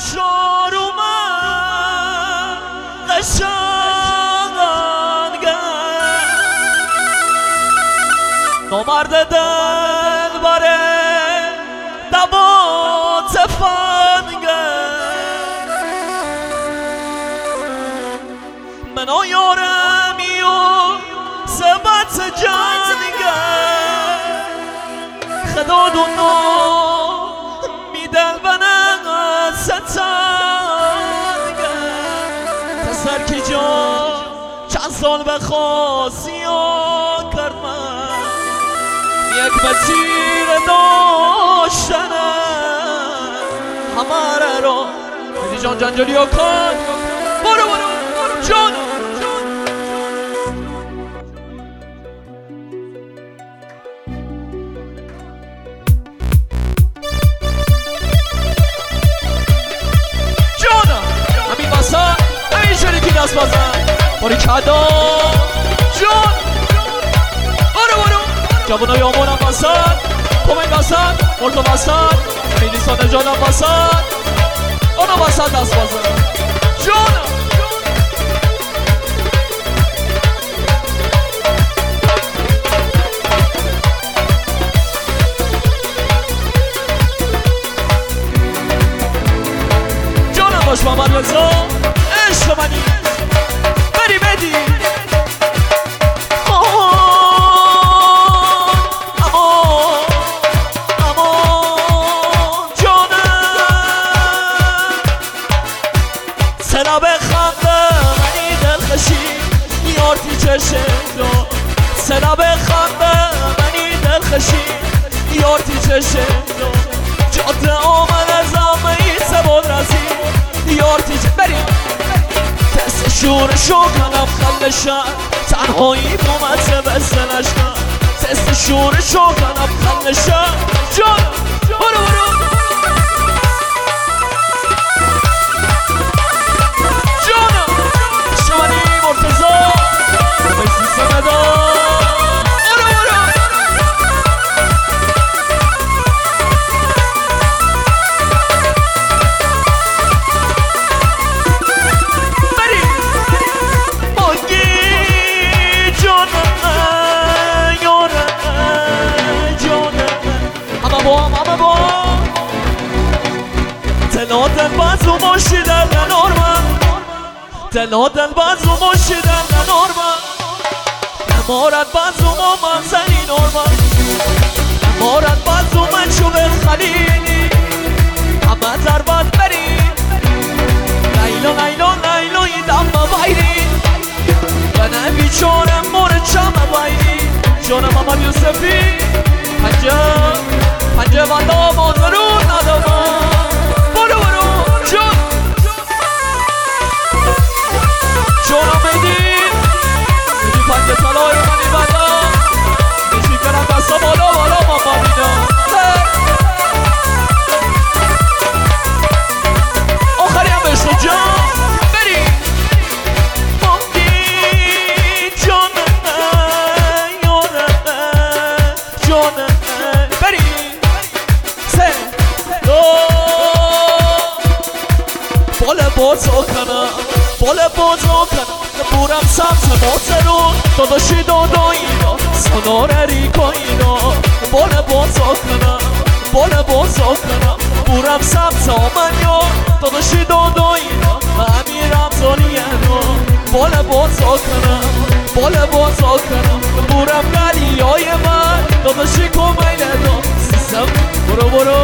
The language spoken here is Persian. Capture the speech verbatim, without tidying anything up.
شار اومد قشنگه نامرد دل باره دبا تفنگه منو یارمی و سبت جنگه خدا دونو میدل بنه ستنگه تسر که جا چند سال بخواسی ها کرد من یک بسیر داشتنه همه رو میدی جان جنجالی ها کن برو برو جان دست بازن باری کدا جون برو برو جوانای آمونم بسن کومن بسن مرتو بسن میلیسان جانم بسن اونا بسن دست بازن جون جانم باش محمد رضا عشق منی بری بدی امان امان امان جانم سلا بخنده منی دلخشی یارتی چشه دو سلا بخنده منی دلخشی یارتی چشه دو جاده آمن از آمهی سباد رزی یارتی چشه بری دست شور شو کنم خلشن تنهایی بومت بسنش کن دست شور شو کنم خلشن جان برو برو جانم شمانی مرتضا بسی سمدا برو برو دل باز و مشیدن نورمن دل باز و مشیدن نورمن نمارد باز و من زنی نورمن نمارد باز و من شوه خلیلی همه ضربت بری لیلا لیلا لیلا دم بایری بنه بیچاره مورد چم بایری جانم محمد یوسفی پنجه پنجه بنده مازرون ندامم برو برو جون جونم میدی میدی پنجه تلای منی بدا میشی کنم دستا بالا بالا ماما بینا آخری هم بشتو جان بری مونگی جانم یانم جانم بری سه دو بال بازو کنم بال بازو کنم نبورم سمت موترون داداشی دادایینا سناره ریکایینا بال بازو کنم بال بازو کنم بورم سمت آمنیا داداشی دادایینا امیرم زانیانا بال بازو کنم بال بازو کنم بورم گلیای من داداشی کمیله دا سیستم برو برو